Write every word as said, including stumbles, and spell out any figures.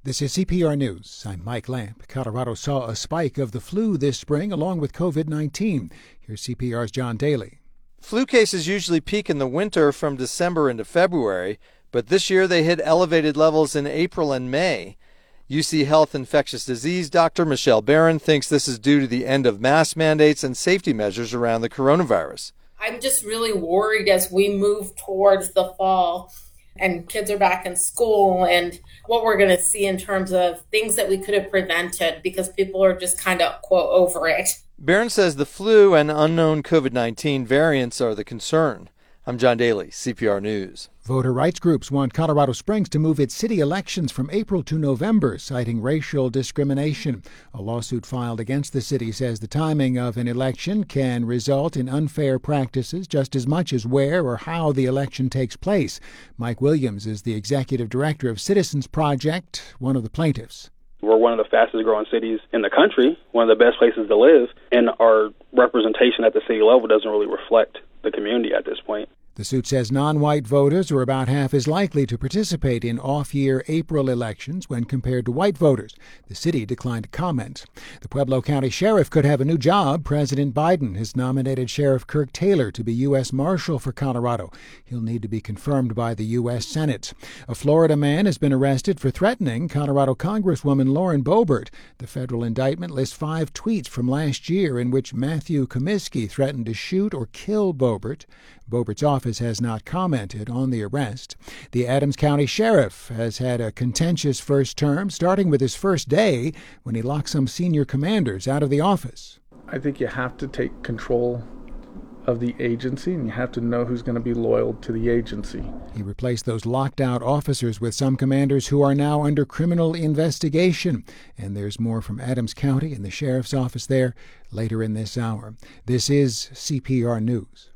This is C P R News. I'm Mike Lamp. Colorado saw a spike of the flu this spring along with COVID nineteen. Here's C P R's John Daly. Flu cases usually peak in the winter from December into February, but this year they hit elevated levels in April and May. U C Health infectious disease doctor Michelle Barron thinks this is due to the end of mask mandates and safety measures around the coronavirus. I'm just really worried as we move towards the fall and kids are back in school and what we're going to see in terms of things that we could have prevented because people are just kind of, quote, over it. Barron says the flu and unknown COVID nineteen variants are the concern. I'm John Daly, C P R News. Voter rights groups want Colorado Springs to move its city elections from April to November, citing racial discrimination. A lawsuit filed against the city says the timing of an election can result in unfair practices just as much as where or how the election takes place. Mike Williams is the executive director of Citizens Project, one of the plaintiffs. We're one of the fastest growing cities in the country, one of the best places to live, and our representation at the city level doesn't really reflect the community at this point. The suit says non-white voters are about half as likely to participate in off-year April elections when compared to white voters. The city declined to comment. The Pueblo County Sheriff could have a new job. President Biden has nominated Sheriff Kirk Taylor to be U S Marshal for Colorado. He'll need to be confirmed by the U S Senate. A Florida man has been arrested for threatening Colorado Congresswoman Lauren Boebert. The federal indictment lists five tweets from last year in which Matthew Comiskey threatened to shoot or kill Boebert. Boebert's office has not commented on the arrest. The Adams County Sheriff has had a contentious first term, starting with his first day when he locked some senior commanders out of the office. I think you have to take control of the agency, and you have to know who's going to be loyal to the agency. He replaced those locked out officers with some commanders who are now under criminal investigation. And there's more from Adams County and the sheriff's office there later in this hour. This is C P R News.